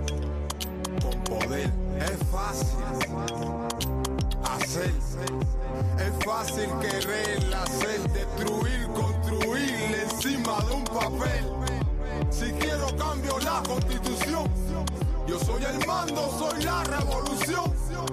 con poder, es fácil hacer, es fácil querer hacer, destruir, construir encima de un papel. Si quiero cambio la constitución, yo soy el mando, soy la revolución.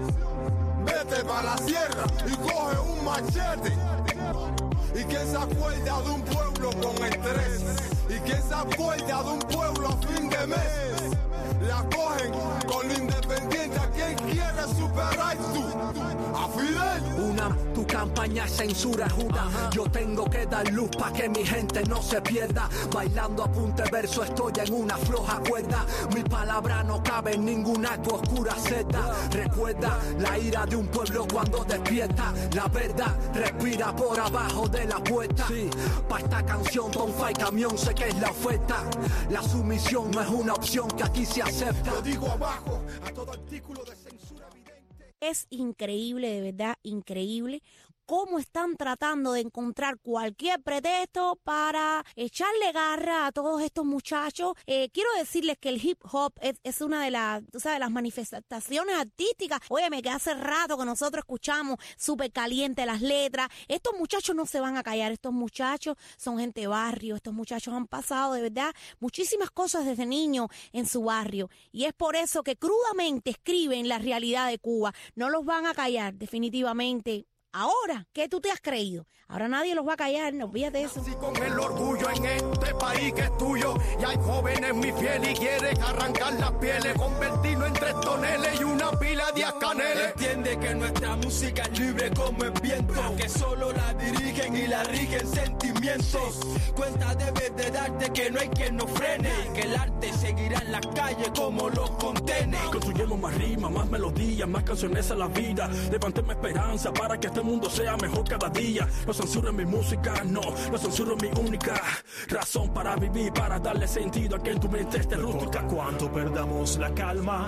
Vete para la sierra y coge un machete. ¿Y quién se acuerda de un pueblo con estrés? ¿Y quién se acuerda de un pueblo a fin de mes? La cogen con lo independiente. ¿A quién quiere superar tú? ¿A Fidel? Tu campaña censura jura. Yo tengo que dar luz para que mi gente no se pierda. Bailando a punta de verso estoy en una floja cuerda. Mi palabra no cabe en ninguna acto oscura seta. Recuerda la ira de un pueblo cuando despierta. La verdad respira por abajo de la puerta. Sí, pa' esta canción tonfa y camión sé que es la oferta. La sumisión no es una opción que aquí se acepta. Lo digo abajo a todo artículo de censura evidente. Es increíble, de verdad, increíble cómo están tratando de encontrar cualquier pretexto para echarle garra a todos estos muchachos. Quiero decirles que el hip hop es una de las manifestaciones artísticas. Óyeme, que hace rato que nosotros escuchamos súper caliente las letras. Estos muchachos no se van a callar. Estos muchachos son gente de barrio. Estos muchachos han pasado de verdad muchísimas cosas desde niños en su barrio. Y es por eso que crudamente escriben la realidad de Cuba. No los van a callar, definitivamente. Ahora, ¿qué tú te has creído? Ahora nadie los va a callar, no olvídate de eso. Nací con el orgullo en este país que es tuyo. Y hay jóvenes en mi piel y quieren arrancar las pieles, convertirlo en 3 toneles y una pila de ascaneles. Entiende que nuestra música es libre como el viento, que solo la dirigen y la rigen sentimientos. Cuenta debes de darte que no hay quien nos frene, que el arte seguirá en las calles como los contenes. Construyemos más rimas, más melodías, más canciones a la vida. Levantemos esperanza para que este mundo sea mejor cada día. No censuro mi música, no censuro mi única razón para vivir, para darle sentido a que en tu mente esté rústica. Cuanto perdamos la calma,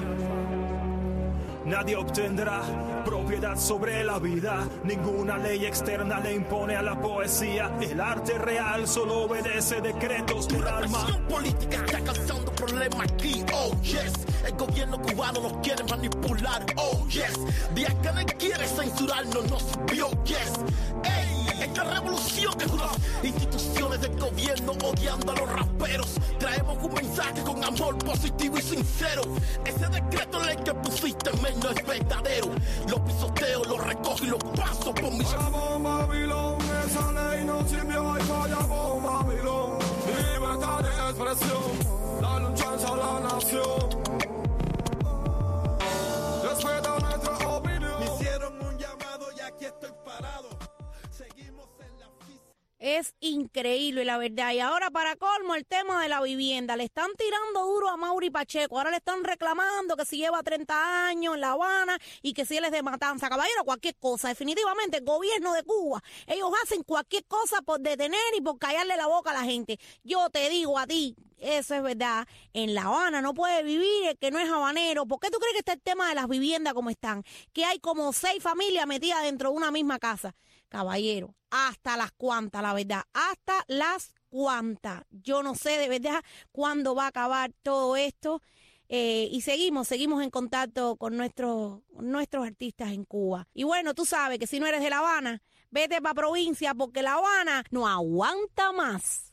nadie obtendrá propiedad sobre la vida. Ninguna ley externa le impone a la poesía. El arte real solo obedece decretos del alma. La presión política está causando problemas aquí, oh yes. El gobierno cubano nos quiere manipular, oh yes. Díaz Canel quiere censurarnos, nos vio, yes. Ey, esta revolución que juró instituciones del gobierno odiando a los raperos. Traemos un mensaje con amor positivo y sincero. Ese decreto ley que pusiste en no es verdadero. Los pisoteo, los recojo y los paso por mis... Vamos, Babilón, esa ley no sirvió y fallamos, Babilón. Libertad de expresión, dale un chance a la nación. Respeta nuestra opinión. Me hicieron un llamado y aquí estoy parado. Es increíble, la verdad. Y ahora, para colmo, el tema de la vivienda. Le están tirando duro a Mauri Pacheco. Ahora le están reclamando que si lleva 30 años en La Habana y que si él es de Matanza. Caballero, cualquier cosa. Definitivamente, el gobierno de Cuba, ellos hacen cualquier cosa por detener y por callarle la boca a la gente. Yo te digo a ti, eso es verdad. En La Habana no puede vivir el que no es habanero. ¿Por qué tú crees que está el tema de las viviendas como están? Que hay como 6 familias metidas dentro de una misma casa. Caballero, hasta las cuantas, la verdad, hasta las cuantas. Yo no sé de verdad cuándo va a acabar todo esto. Y seguimos en contacto con nuestros artistas en Cuba. Y bueno, tú sabes que si no eres de La Habana, vete para provincia porque La Habana no aguanta más.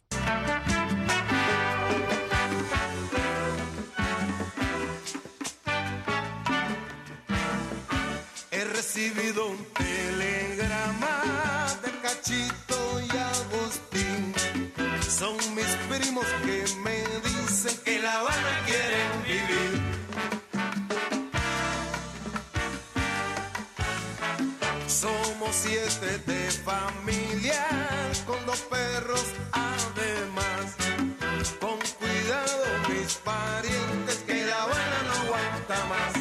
He recibido un telegrama de Cachito y Agustín. Son mis primos que me dicen que La Habana quieren vivir. Somos 7 de familia, con 2 perros además. Con cuidado mis parientes, que La Habana no aguanta más.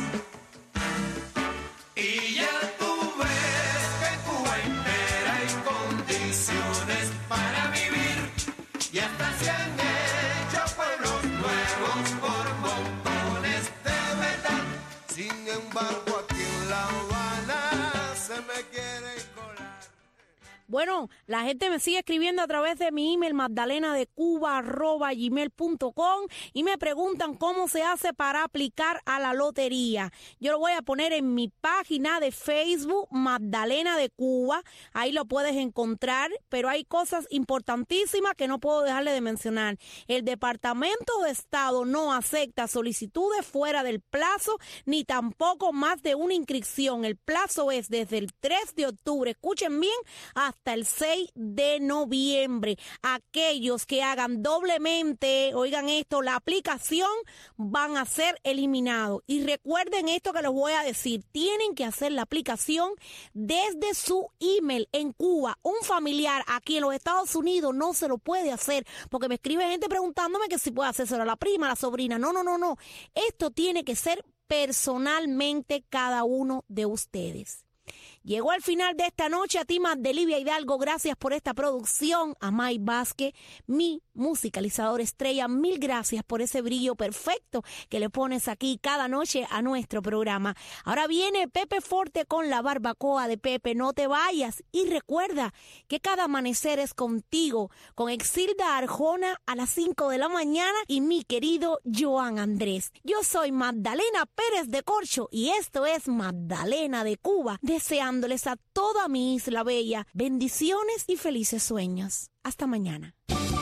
Y ya tú ves que Cuba entera hay condiciones para vivir. Y hasta se han hecho pueblos nuevos por montones de verdad. Sin embargo, aquí en La Habana se me quiere colar. Bueno, la gente me sigue escribiendo a través de mi email magdalenadecuba@gmail.com y me preguntan cómo se hace para aplicar a la lotería. Yo lo voy a poner en mi página de Facebook, Magdalena de Cuba. Ahí lo puedes encontrar, pero hay cosas importantísimas que no puedo dejarle de mencionar. El Departamento de Estado no acepta solicitudes fuera del plazo, ni tampoco más de una inscripción. El plazo es desde el 3 de octubre, escuchen bien, hasta el 6 de noviembre. Aquellos que hagan doblemente, oigan esto, la aplicación, van a ser eliminados. Y recuerden esto que les voy a decir, tienen que hacer la aplicación desde su email en Cuba. Un familiar aquí en los Estados Unidos no se lo puede hacer, porque me escribe gente preguntándome que si puede hacérselo a la prima, a la sobrina. No. Esto tiene que ser personalmente cada uno de ustedes. Llegó al final de esta noche. A ti, Magdelivia Hidalgo, gracias por esta producción. A Mike Vázquez, mi musicalizador estrella, mil gracias por ese brillo perfecto que le pones aquí cada noche a nuestro programa. Ahora viene Pepe Forte con la barbacoa de Pepe. No te vayas y recuerda que cada amanecer es contigo, con Exilda Arjona a las 5 de la mañana y mi querido Joan Andrés. Yo soy Magdalena Pérez de Corcho y esto es Magdalena de Cuba, deseándoles a toda mi isla bella bendiciones y felices sueños. Hasta mañana.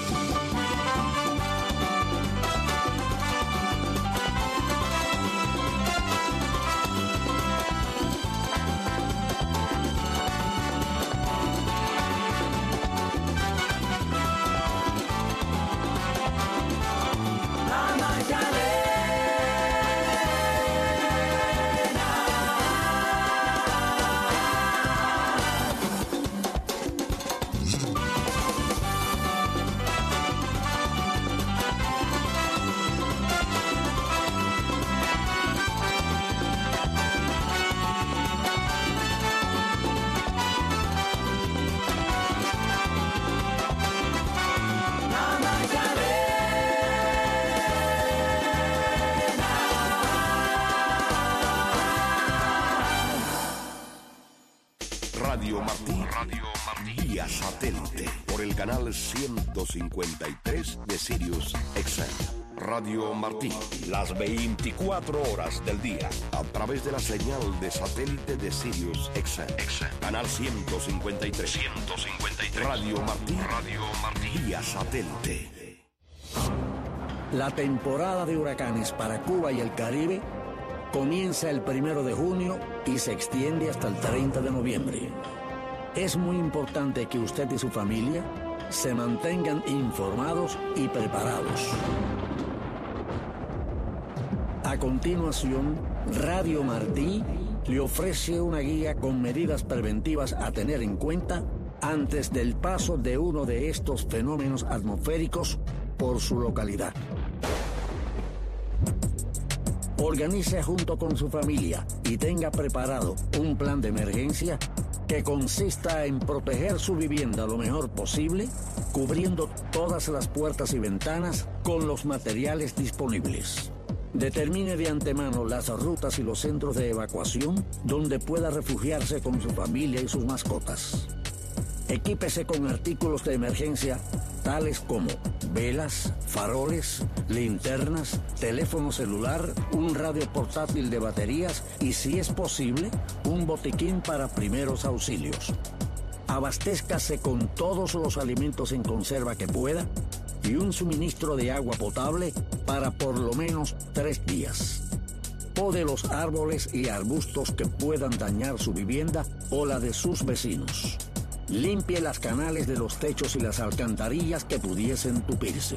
Radio Martí vía satélite por el canal 153 de Sirius XM. Radio Martí, las 24 horas del día, a través de la señal de satélite de Sirius XM. Canal 153. Radio Martí vía satélite. La temporada de huracanes para Cuba y el Caribe comienza el 1 de junio y se extiende hasta el 30 de noviembre. Es muy importante que usted y su familia se mantengan informados y preparados. A continuación, Radio Martí le ofrece una guía con medidas preventivas a tener en cuenta antes del paso de uno de estos fenómenos atmosféricos por su localidad. Organice junto con su familia y tenga preparado un plan de emergencia que consista en proteger su vivienda lo mejor posible, cubriendo todas las puertas y ventanas con los materiales disponibles. Determine de antemano las rutas y los centros de evacuación donde pueda refugiarse con su familia y sus mascotas. Equípese con artículos de emergencia tales como velas, faroles, linternas, teléfono celular, un radio portátil de baterías y, si es posible, un botiquín para primeros auxilios. Abastézcase con todos los alimentos en conserva que pueda y un suministro de agua potable para por lo menos 3 días. Pode los árboles y arbustos que puedan dañar su vivienda o la de sus vecinos. Limpie las canales de los techos y las alcantarillas que pudiesen tupirse.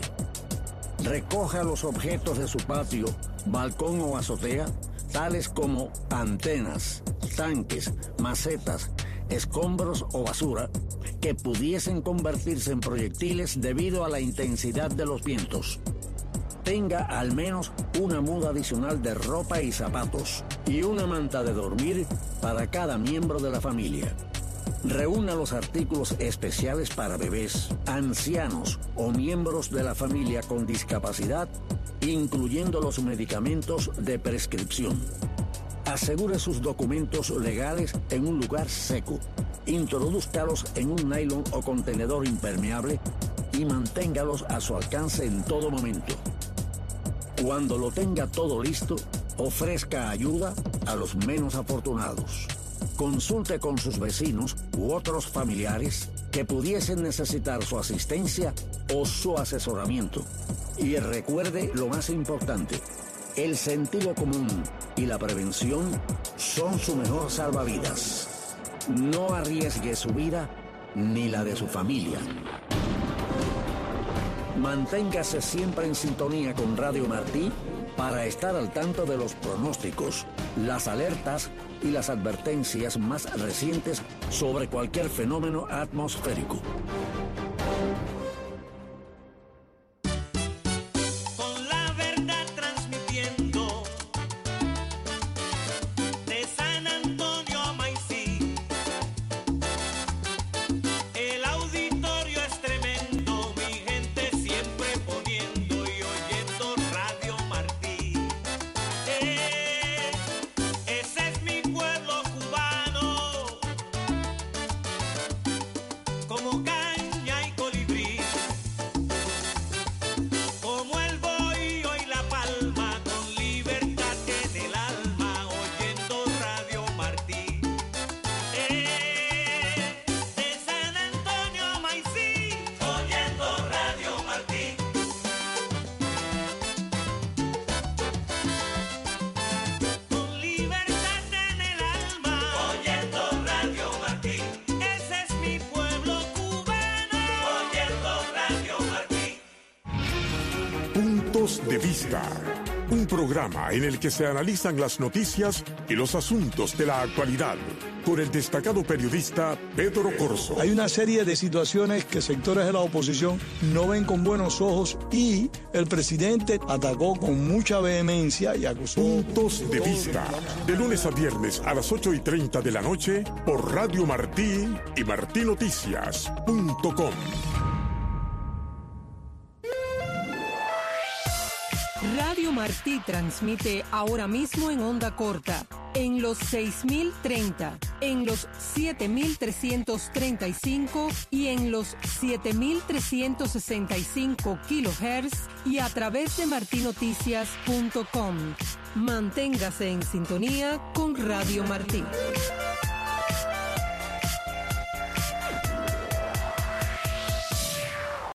Recoja los objetos de su patio, balcón o azotea, tales como antenas, tanques, macetas, escombros o basura, que pudiesen convertirse en proyectiles debido a la intensidad de los vientos. Tenga al menos una muda adicional de ropa y zapatos y una manta de dormir para cada miembro de la familia. Reúna los artículos especiales para bebés, ancianos o miembros de la familia con discapacidad, incluyendo los medicamentos de prescripción. Asegure sus documentos legales en un lugar seco. Introdúzcalos en un nylon o contenedor impermeable y manténgalos a su alcance en todo momento. Cuando lo tenga todo listo, ofrezca ayuda a los menos afortunados. Consulte con sus vecinos u otros familiares que pudiesen necesitar su asistencia o su asesoramiento. Y recuerde lo más importante: el sentido común y la prevención son su mejor salvavidas. No arriesgue su vida ni la de su familia. Manténgase siempre en sintonía con Radio Martí para estar al tanto de los pronósticos, las alertas y las advertencias más recientes sobre cualquier fenómeno atmosférico. Con la verdad transmitiendo de San Antonio a Maicí. El auditorio es tremendo, mi gente siempre poniendo y oyendo Radio Martí. Ese es mi pueblo cubano, como caña y colibrí, como el bohío y la palma, con libertad en el alma, oyendo Radio Martí. De San Antonio a Maicí, oyendo Radio Martí. Con libertad en el alma, oyendo Radio Martí. Ese es mi pueblo cubano, oyendo Radio Martí. Puntos de Vista, un programa en el que se analizan las noticias y los asuntos de la actualidad, por el destacado periodista Pedro Corzo. Hay una serie de situaciones que sectores de la oposición no ven con buenos ojos y el presidente atacó con mucha vehemencia y acusó. Puntos de Vista, de lunes a viernes a las 8:30 de la noche por Radio Martí y martinoticias.com. Radio Martí transmite ahora mismo en onda corta, en los 6.030, en los 7.335 y en los 7.365 kilohertz y a través de martinoticias.com. Manténgase en sintonía con Radio Martí.